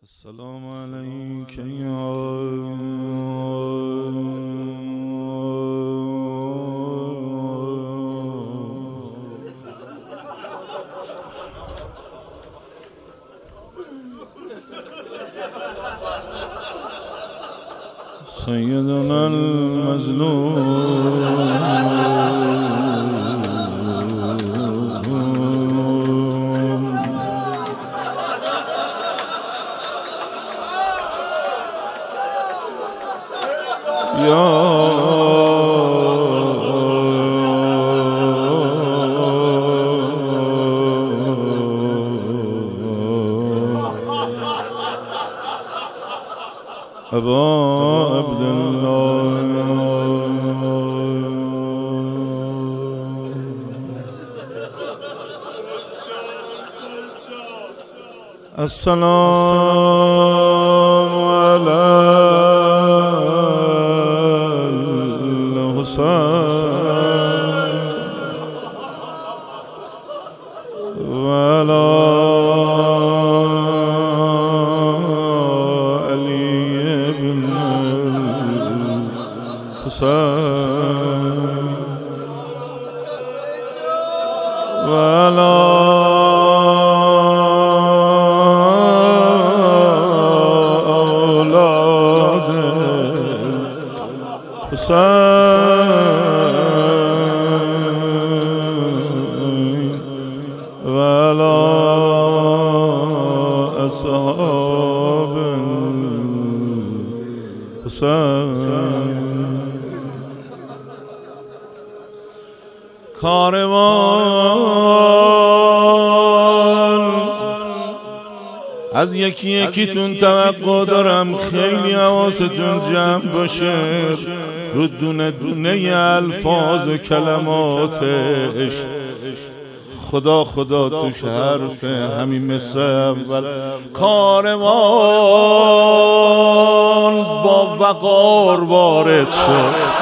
السلام عليك يا سيدنا المظلوم يا أبا عبد الله السلام على الحسين وعلى ولا أولاد الحسين ولا أصحاب الحسين کاروان از یکی یکیتون توقع دارم خیلی حواستون جمع باشه رو دونه دونه الفاظ و کلماتش. خدا خدا توش حرف همین مثل اول. کاروان با وقار وارد شد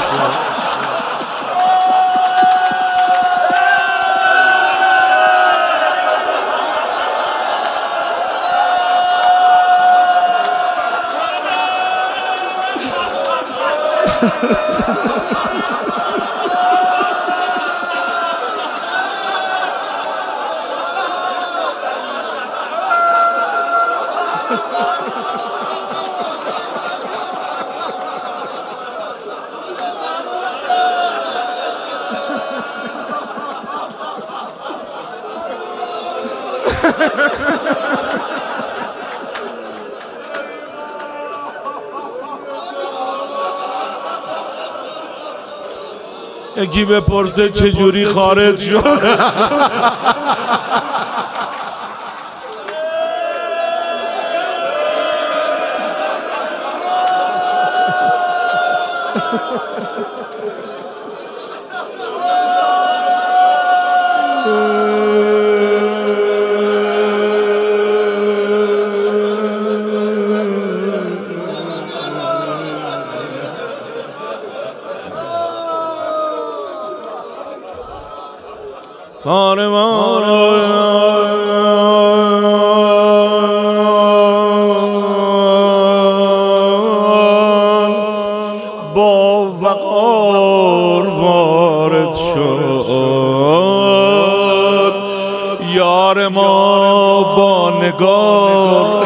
یکی بپرسه چجوری خارج شد. کاروان با وقار وارد شد. یار ما با نگار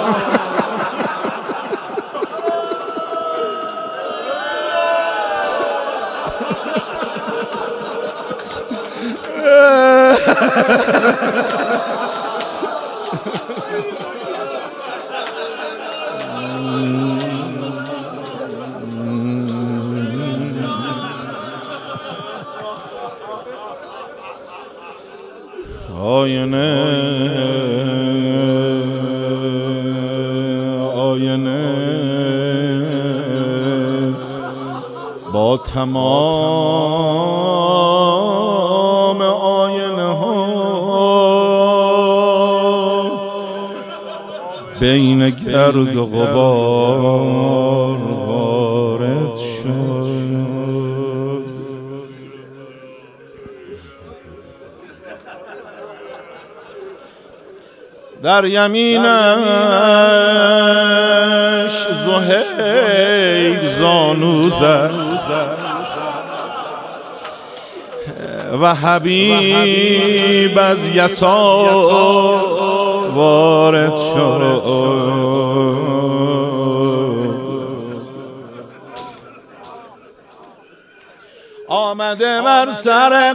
آینه آینه با تمام آینه ها بین گرد و غبار وارد شد. در یمینم زهیر زانو زد و حبیب از یسار وارد شد. آمده بر سر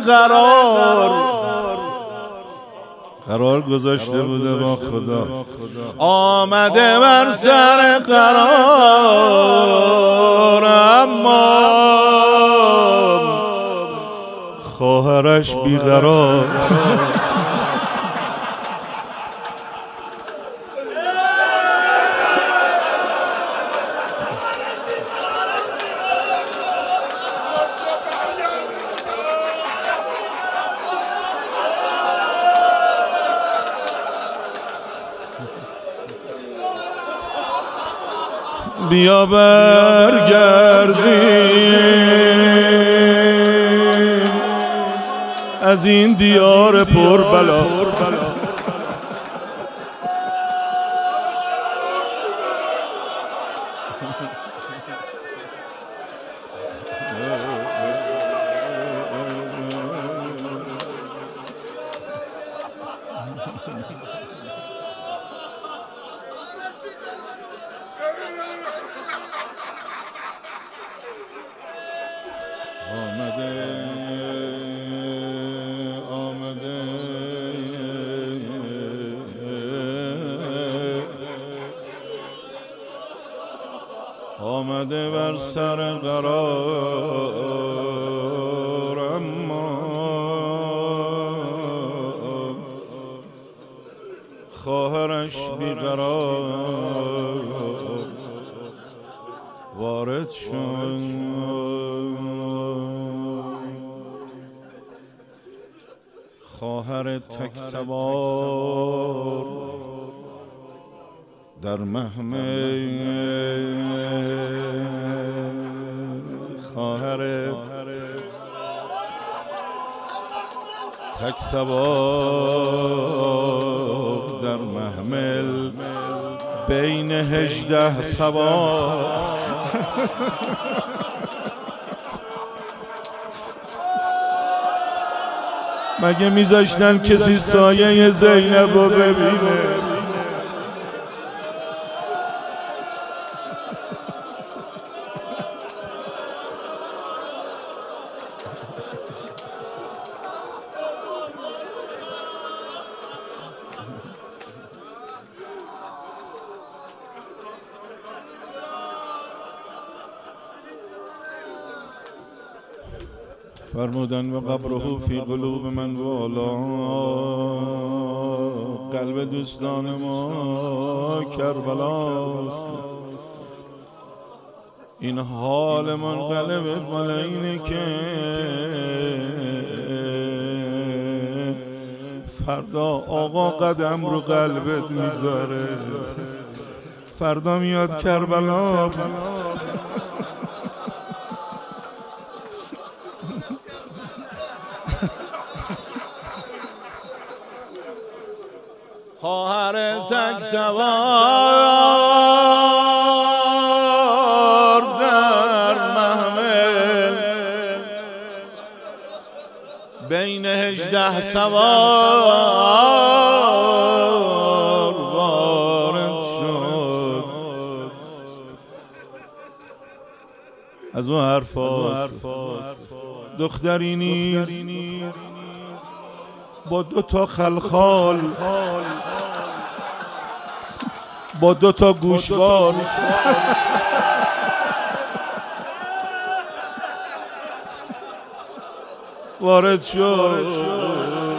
قرار گذاشته بوده با خدا. آمده بر سر قرار اما خواهرش بیقرار. بیا برگردیم از این دیار پر بلا. آمده بر سر قرار اما خواهرش بیقرار وارد شد. خواهر تک سوار در محمل، خواهر تک سوار در محمل بین 18 سوار. مگه میذاشتن کسی سایه زینب رو ببینه؟ فرمودن و قبره فی قلوب من والا. قلب دوستان ما کربلاست. این حال منقلب مال اینه که فردا آقا قدم رو قلبت میذاره، فردا میاد کربلا. خواهر تک سوار در محمل بین 18 سوار وارد شد. از اون حرفاست دختری نیست با 2 تا خلخال، با 2 تا گوشوار وارد شد.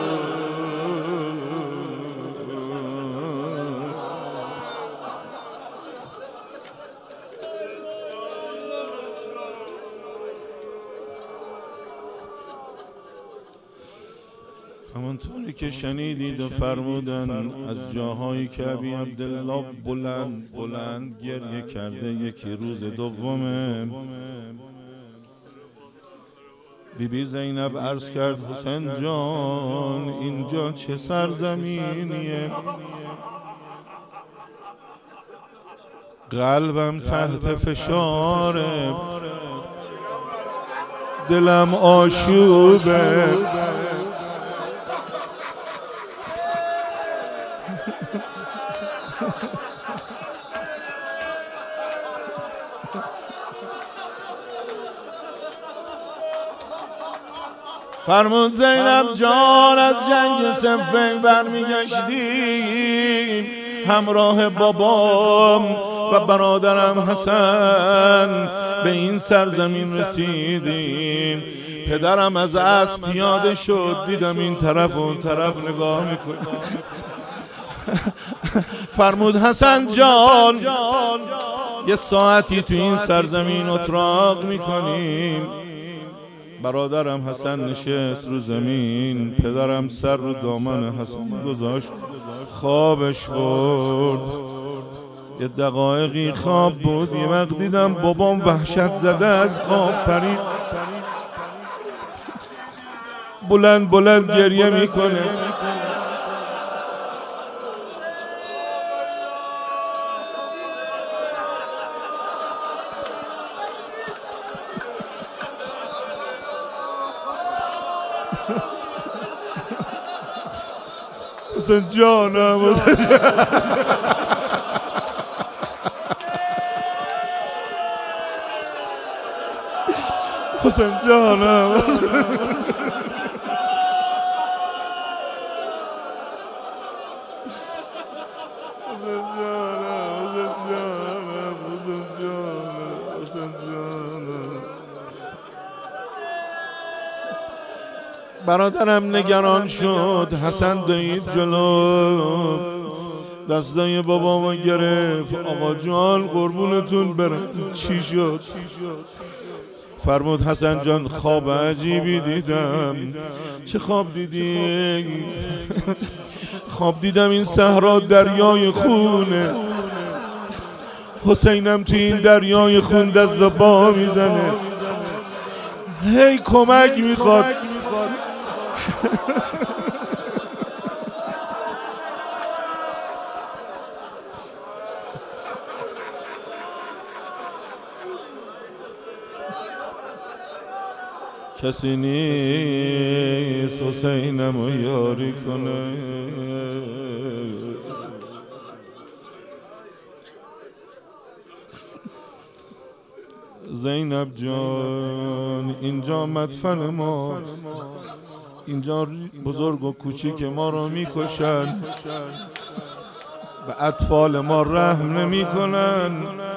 همونطوری که شنیدید و فرمودن از جاهایی که ابی عبدالله بلند گریه کرده. یکی روز دومه بیبی زینب عرض کرد حسین جان اینجا چه سرزمینیه؟ قلبم تحت فشاره، دلم آشوبه، فرمود زینب جان از جنگ صفین برمیگشتیم همراه بابام و برادرم حسن به این سرزمین رسیدیم. پدرم از اسب پیاده شد، دیدم این طرف و اون طرف نگاه میکنه. فرمود حسن جان یه ساعتی تو این سرزمین اتراق میکنیم. برادرم حسن نشست رو زمین، پدرم سر رو دامن حسن گذاشت، خوابش برد. یه دقایقی خواب بود، یه وقت دیدم بابام وحشت زده از خواب پرید، بلند بلند گریه میکنه. حسن جانم حسن جانم برادرم نگران شد. حسن دوید جلو، دستای بابامو گرفت. آقا جان قربونتون برم. چی شد؟ فرمود حسن جان خواب عجیبی دیدم. چه خواب دیدی؟ خواب دیدم این صحرا دریای خونه، حسینم تو این دریای خون دست با میزنه، هی کمک میخواد. کسی نیست حسینمو یاری کنه. زینب جان اینجا مدفن ماست، اینجا بزرگ و کوچیک ما رو میکشن، به اطفال ما رحم نمی کنن.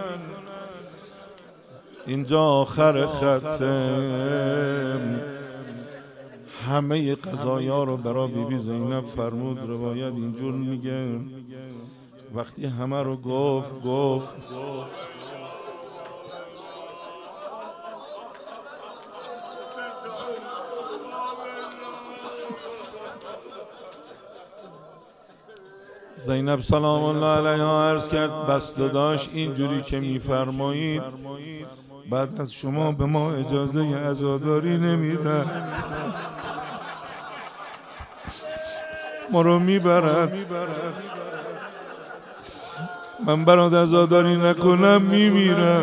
اینجا آخر خطه. همه قضایا رو برای بیبی زینب فرمود. روایت اینجور میگه وقتی همه رو گفت زینب سلام الله علیها عرض کرد بس داداش اینجوری که میفرمایید بعد از شما به ما اجازه عزاداری نمیدن، ما رو میبرن، من برات عزاداری نکنم میمیرم.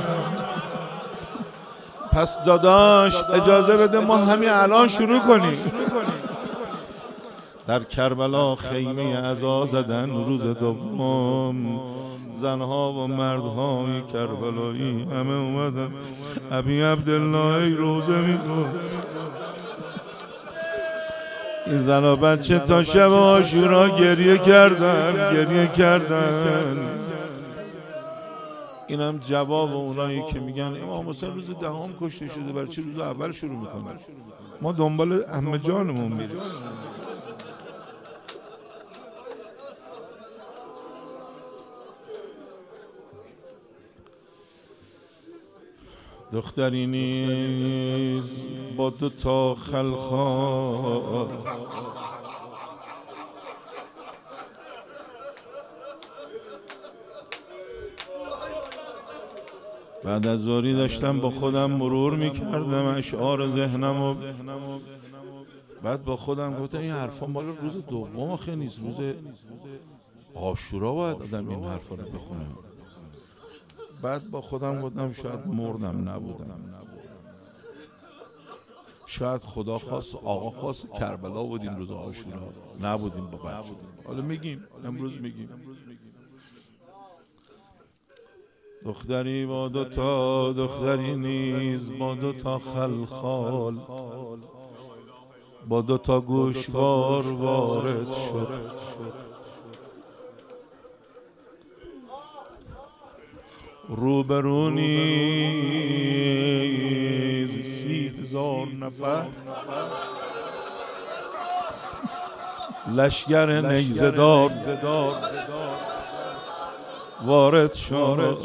پس داداش اجازه بده ما همین الان شروع کنیم. در کربلا خیمه عزا زدن روز دوم، زنها و مردهای کربلایی همه اومدن. ابی عبدالله ای روزه میکن. این زن و بچه تا شب عاشورا گریه کردن. اینم جواب اونایی که میگن امام حسین روز دهم کشته شده، برای چی روز اول شروع میکنن؟ ما دنبال عمه جانمون میریم. دختری نیز با 2 تا خلخال بعد از ظهری داشتم با خودم مرور میکردم اشعار ذهنمو، بعد با خودم گفتم این حرفا مال روز دوم آخه نیست، روز عاشورا باید آدم این حرفا رو بخونه. بعد با خودم گفتم شاید مردم نبودم، شاید خدا خواست آقا خواست کربلا بودیم روز عاشورا، نبودیم با بچه. حالا میگیم امروز میگیم دختری با دوتا دختری نیز با دوتا خلخال با دوتا گوشوار وارد شد. روبرو نیز 30,000 نفر لشگر نیزه دار وارد شد.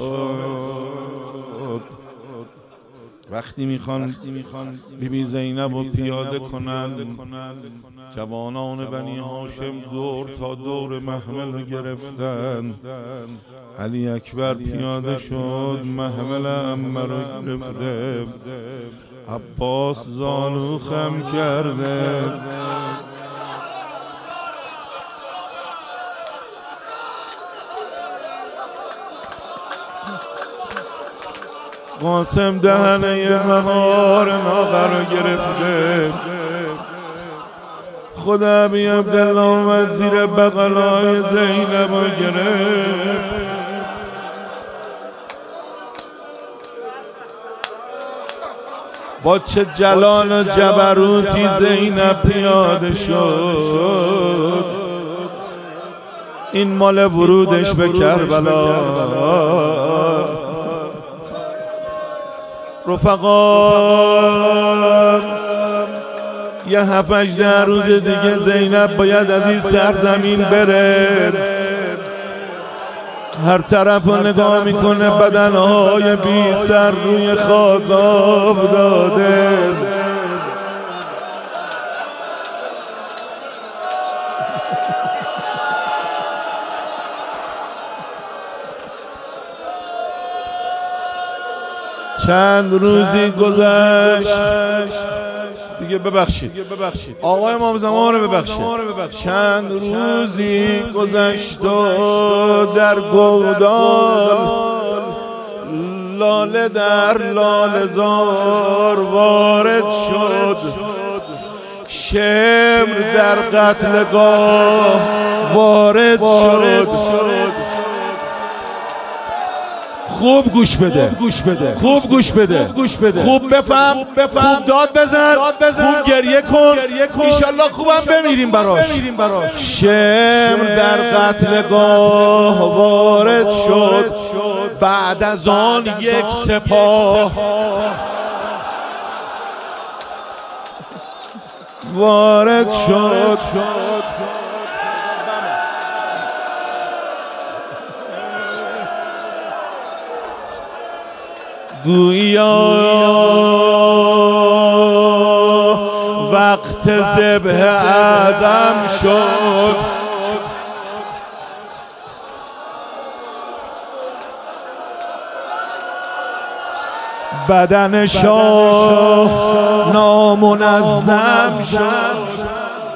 وقتی میخوان بیبی زینب رو پیاده کنن، جوانان بنی هاشم دور تا دور محمل رو گرفتن. علی اکبر پیاده شد، محمل عمه رو گرفته، عباس زانو خم کرده. قاسم دهنه مهار ناغر رو گرفته. خود ابی عبدالله اومد زیر بغلای زینب رو گرفت. با چه جلال و جبروتی زینب پیاده شد. این مال ورودش به کربلا. رفقا یه 7-8 روز دیگه زینب باید از این سرزمین بره. هر طرف رو نگاه میکنه بدنهای بی سر روی خاک افتاده. چند روزی گذشت دیگه، ببخشید آقای امام زمان رو ببخشید. چند روزی گذشت و در گودال لاله در لاله زار وارد شد. شمر در قتلگاه وارد شد. خوب گوش بده، خوب گوش بده، خوب بفهم، خوب داد بزن، خوب گریه کن، انشالله خوبم بمیریم براش. شمر در قتلگاه وارد شد. بعد از آن یک سپاه وارد شد. گویا وقت ذبح اعظم شد. بدن شاه نامنظم شد.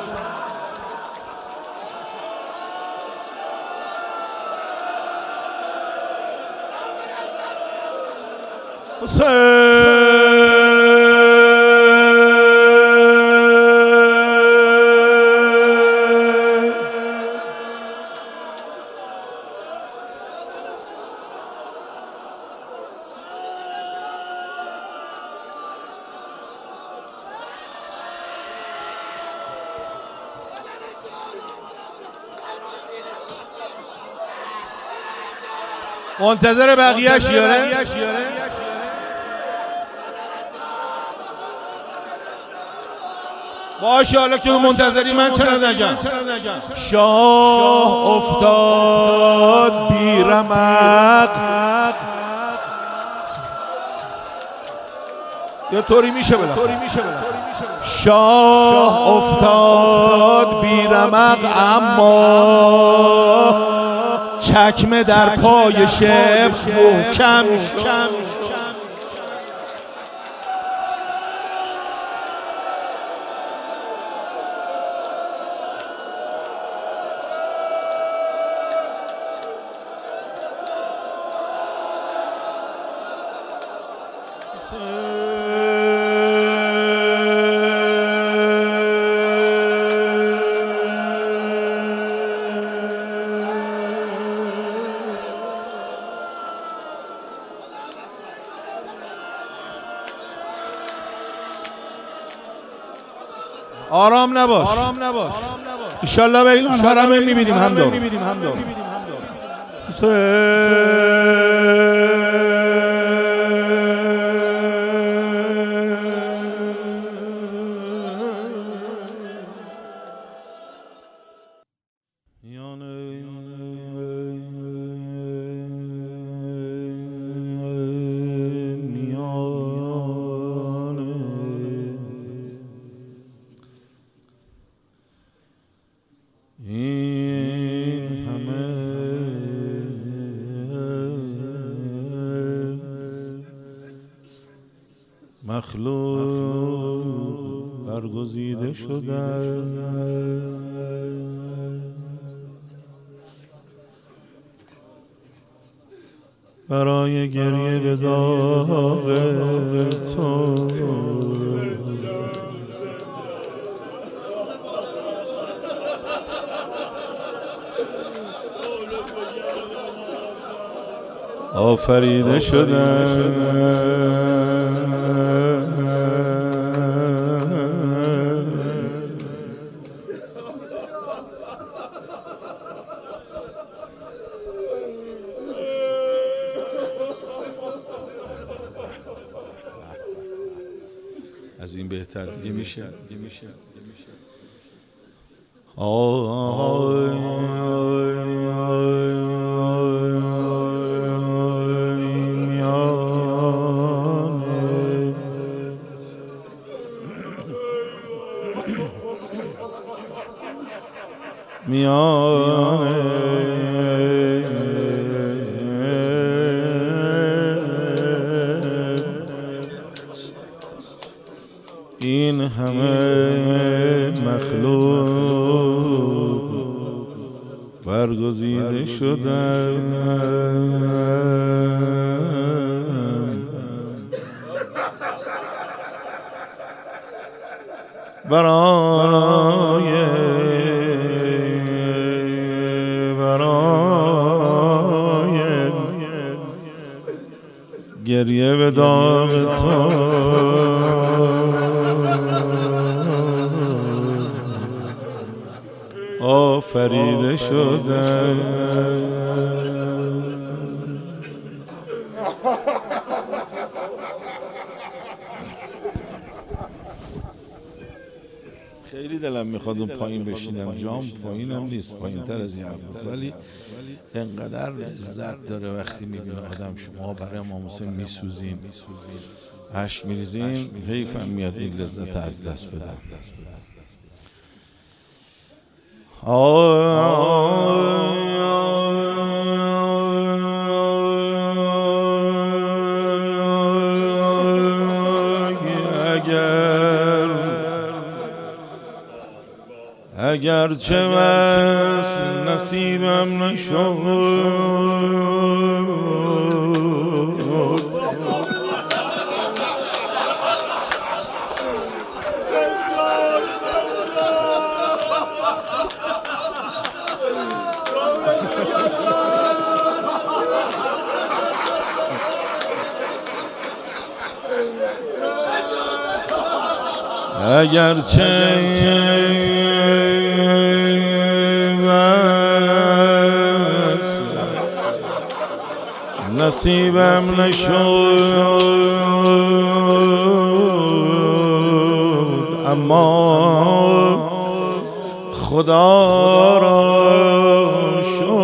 منتظر بقیه شیاره. باشه حالا که منتظری من چرا نگم. شاه افتاد بی رمق. یه طوری میشه بالاخره. شاه افتاد بی رمق اما چکمه در پای شب محکم شد. آرام نباش. انشالله به ایلان حرمه میبینیم هم دار. این همه مخلوق برگزیده شده برای گریه به داغ تو آفریده شدن. از این بهتر دیگه میشه. میانه این همه مخلوق برگزیده شدن برای گریه به داغ تو آفریده شدن. خیلی دلم میخواد اون پایین بشینم، جام پایینم نیست، پایین تر از این حرف، ولی انقدر لذت داره وقتی میبینه آدم شما برای امام حسین میسوزیم، اشک میریزیم، حیفم میاد این لذت از دست بدم. اگر چه بس نصیبم نشد اگر چه بس نصیبم نشد، اما خدا را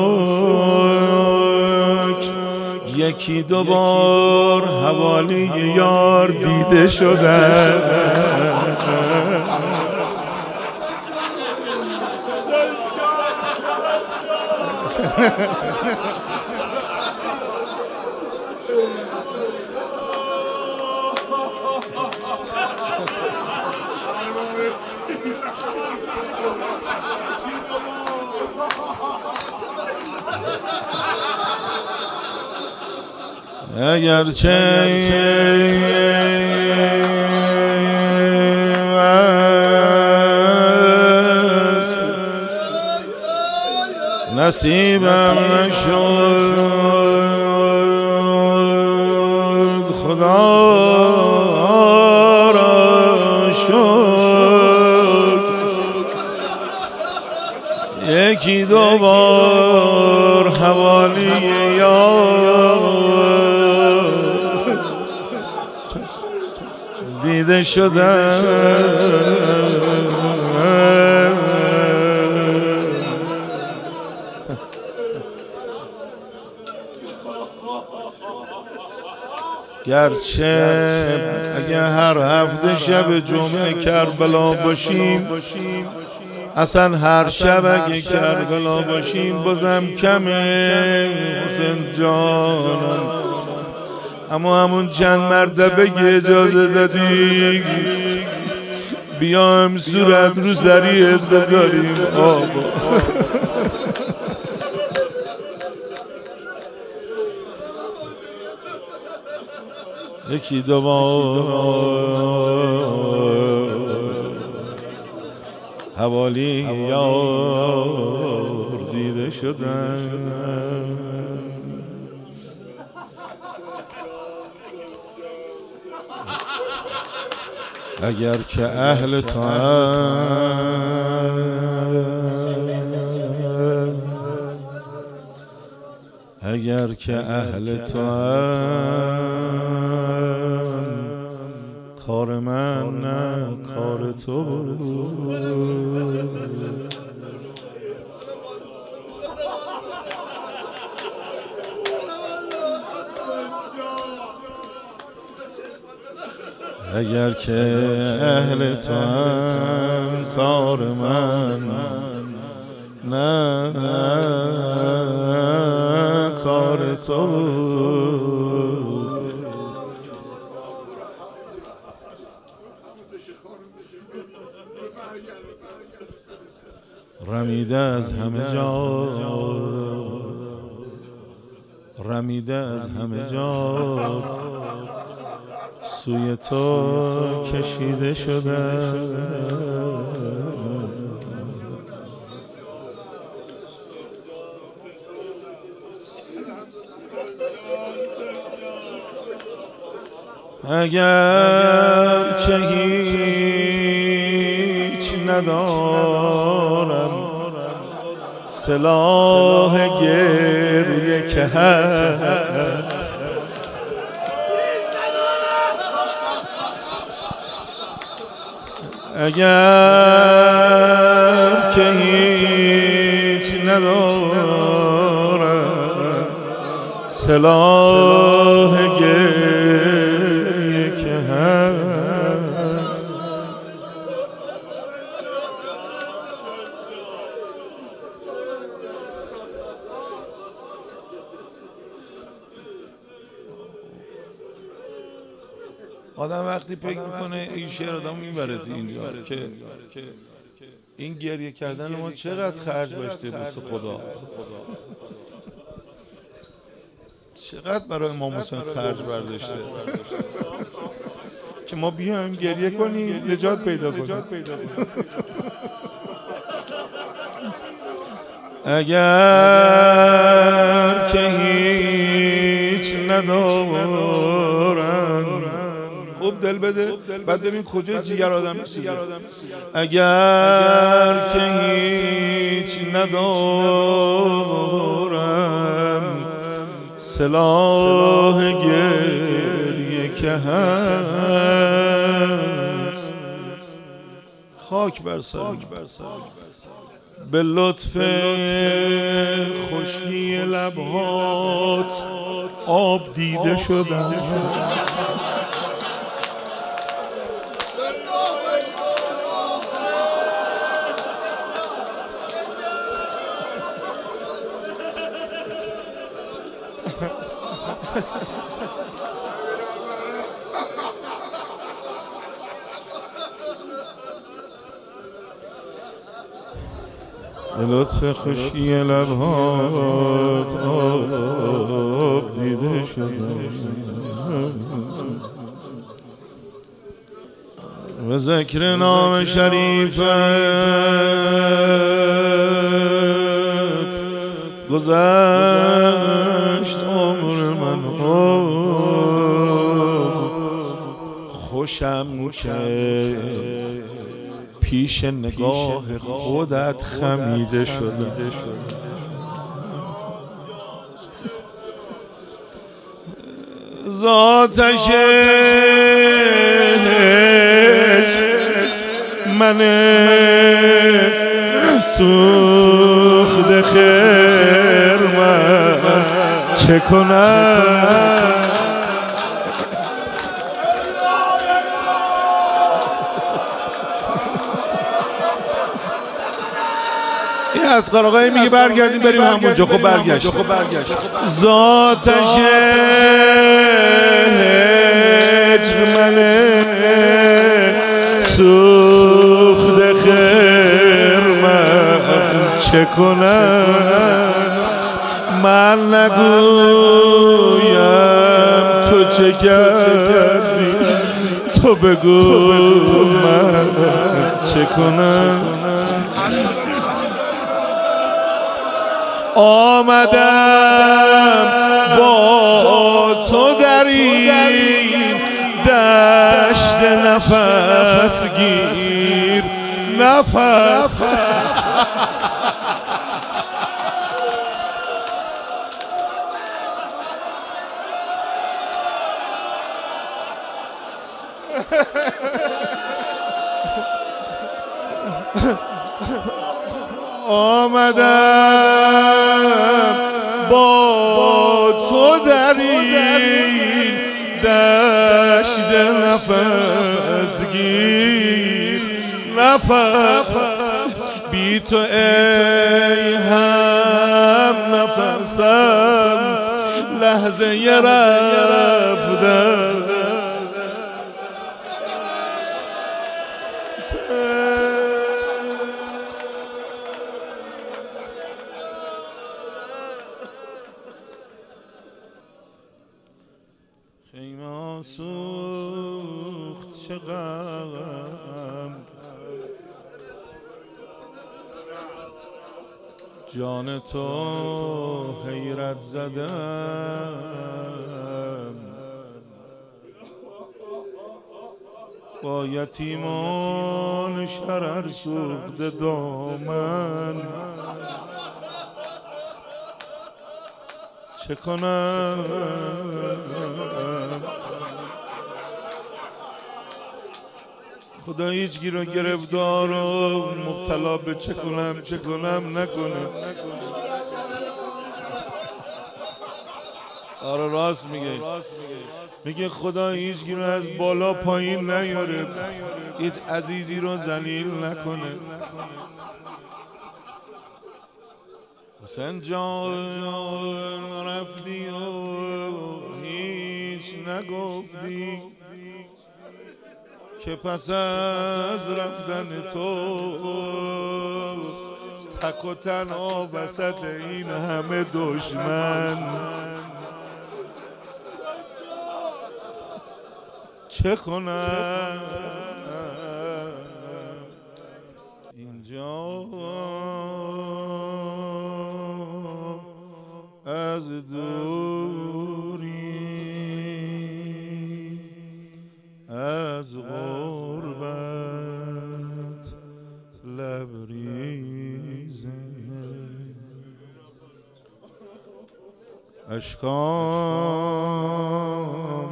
شکر یکی دو بار حوالی یار دیده شدن. اگرچه نصیبم نشد خدا را شد یکی دو بار حوالی یار دیده شدم گرچه اگه هر هفته شب جمعه کربلا باشیم اصلا هر شب اگه کربلا باشیم بازم کمه حسین جانم اما همون چند مرتبه که اجازه دادی بیام صورت رو سریعت بذاریم آقا یکی دو بار حوالی یار دیده شدن اگر که اهل تو اگر که اهل تو کار من نه کار تو اگر که اهل تو کار من نه کار تو رمیده از همه جا رمیده از همه جا سوی تو کشیده شده اگر چه هیچ ندارم سلاح گریه که هست اگر که هیچ ندارم سلاح گریه که هست آدم وقتی فکر میکنه این شعر آدم میبره تو اینجا که این گریه کردن ما چقدر خرج باشته بس خدا چقدر برای امام حسین خرج برداشته که ما بیایم گریه کنیم نجات پیدا کنیم اگر که هیچ ندارم خوب دل بده بعد ببین کجا جیگر آدم میسوزه اگر که هیچ ندارم سلاح گریه که هست خاک بر سر به لطف خشکی لبهات آب دیده شدم لطف خوشی لبهات آب دیده شدم و ذکر نام شریفت گذشت عمر من خوشم که پیش نگاه خودت خمیده شده ذاتش من سوخت خرمن چه کنم این اسقر آقایی میگه برگردیم بریم همونجا. خب برگشت ذاتش هجر منه سوخت خرمن چه کنم من نگویم تو چه کردی تو بگو من چه کنم آمدم با تو در این دشت نفس گیر نفس آمدم با تو در این دشت نفس گیر نفس بی تو ای هم نفسم لحظه ی رفتم خیمه سوخت چه غم جان تو حیرت زدم با یتیمان شرر سوخت دامن چه کنم خدا هیچ گیر و گرفتار و مبتلا به چه کنم نکنه. آره راست میگه خدا هیچ گیر از بالا پایین نیاره هیچ عزیزی رو ذلیل نکنه. حسین جان رفتی و هیچ نگفتی که پس از رفتن تو تک و تنها وسط این همه دشمن چه کنم اینجا از دوری از غربت لبریزه اشکام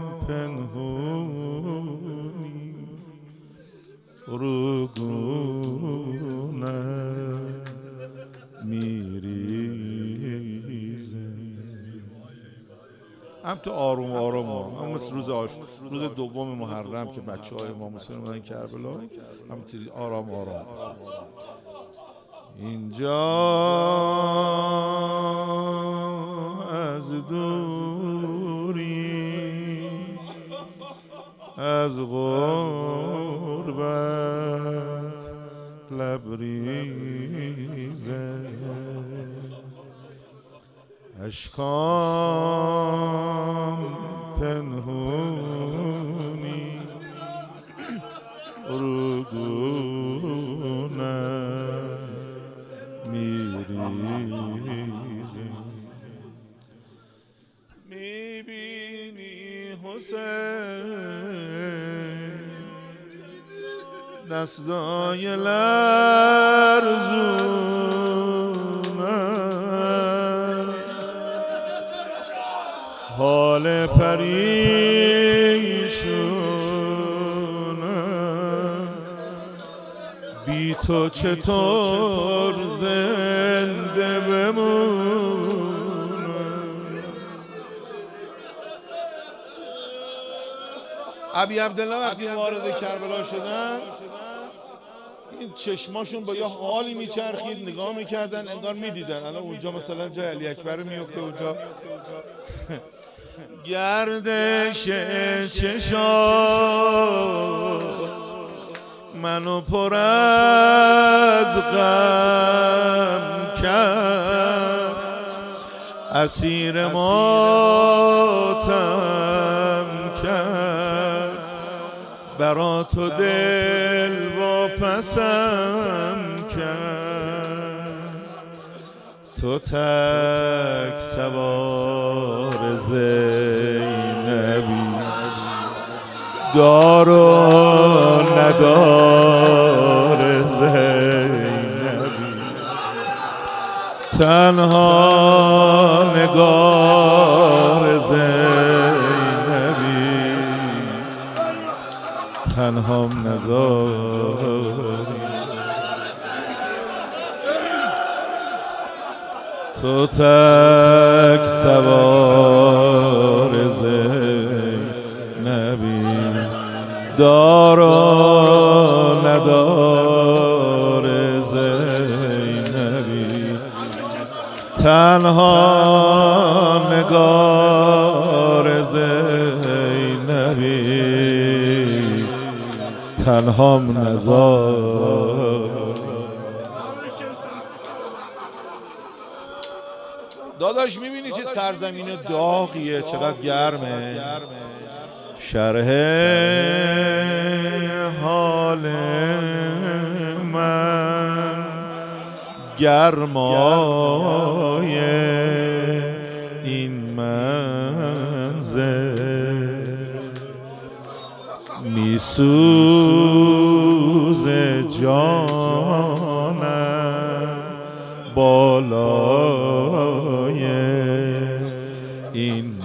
پنهونی رو گونه میریزه هم تو آروم هم مثل روز دوم محرم که بچه‌های امام حسین اومدن کربلا هم آرام اینجا از دوری از غربت لبریزه اشکام پنهونی رگونه میریزه میبینی حسین دستای لرزونه حال پریشونه بی تو چطور زنده بمونه ابی عبدالله وقتی وارد کربلا شدن این چشماشون با یه حالی میچرخید نگاه میکردن انگار میدیدن الان اونجا مثلا جای علی اکبر میفته اونجا گردش چشا منو پر از غم کرد اسیر ماتم کرد برا تو دل واپسم کرد تو تک سوار زینبی دار و ندار زینبی تنها نگار زینبی تنها نزاری تو تک سوار زینبی دار و ندار زینبی تنها نگار زینبی تنها نزار داداش میبینی چه سرزمین داغیه چقدر گرمه شرح حال من گرمای این منزل میسوزه جانم بالای این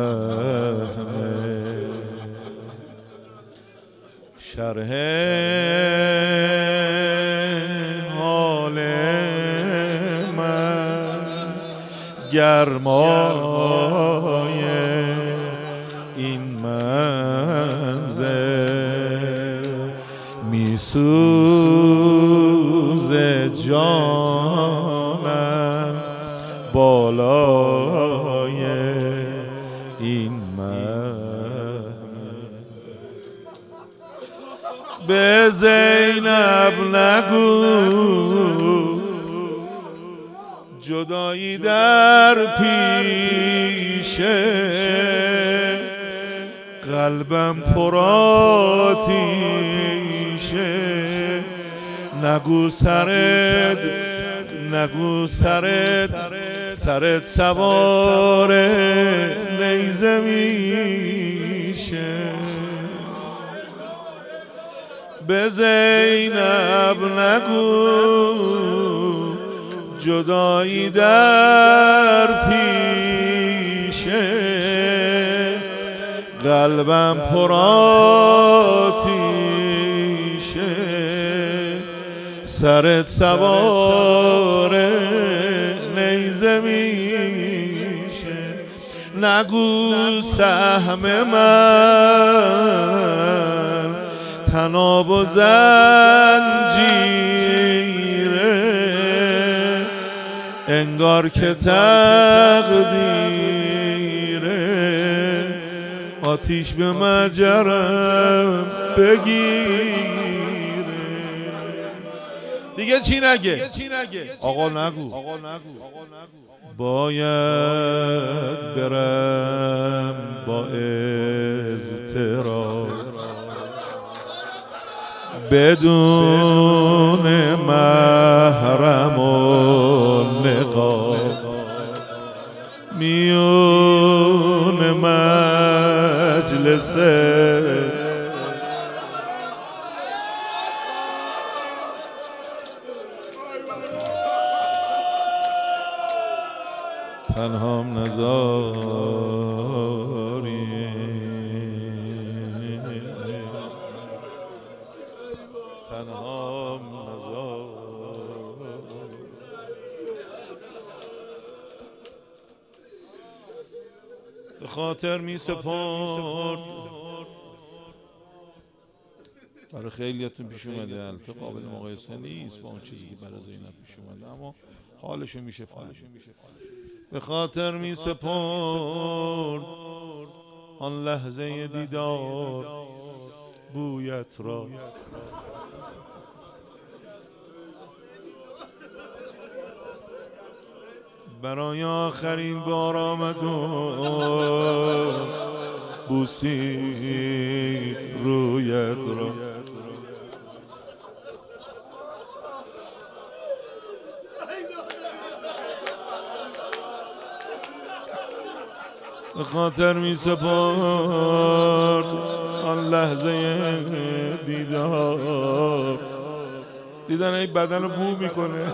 محمل شرح حال من گرمای این منزل میسوزه جانم بالای این به زینب نگو جدایی در پیشه قلبم پر آتیشه نگو سرت سوار نیزه میشه به زینب نگو جدایی در پیشه قلبم پر آتیشه سرت سوار نیزه میشه نگو سهم من تناب و زنجیره انگار که تقدیره آتیش به مجرم بگیره دیگه چی نگه؟ آقا نگو. باید برم با اضطراب بدون محرم و نقاب میون مجلس تنهام نزاری تنهام نزار به خاطر می سپرد. برای خیلیاتون پیش اومده، البته قابل مقایسه نیست با اون چیزی که برای زینب پیش اومده، اما حالشو میشه فهمید. به خاطر می سپرد آن لحظه دیدار بویت را، برای آخرین بار آمد و بوسی رویت را. به خاطر می سپرد آن لحظه دیدار. دیدن این بدن رو بو میکنه.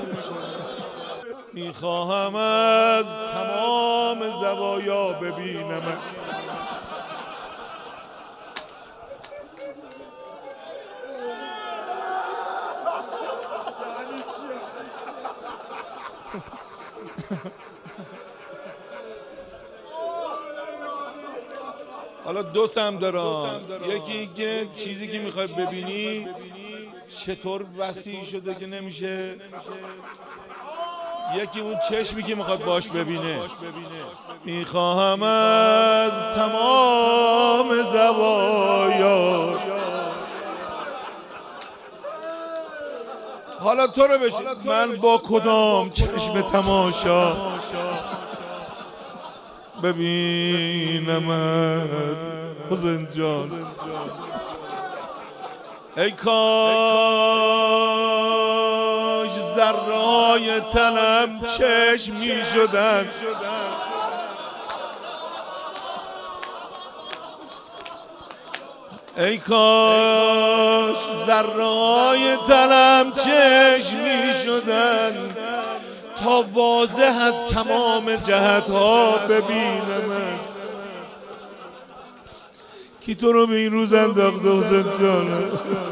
میخواهم از تمام زوایا ببینم. حالا دو سم دارم، یکی که چیزی که میخوای ببینی چطور وسیع شده که نمیشه، یکی اون چشمی که میخواد باش ببینه. میخواهم از تمام زوایا. حالا تو رو بشه من با کدام چشم تماشا ببینمت حسین جان. ای کاش ذره‌های تنم چشم می شدن، ای کاش ذره‌های تنم چشم می شدن تا واضح از تمام جهت‌ها ببینم. کی تو رو به این روز انداخته حسین جانه؟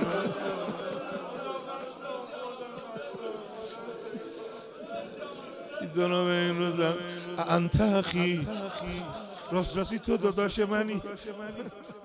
کی تو رو به این روز انت اخی؟ راستی تو داداش منی.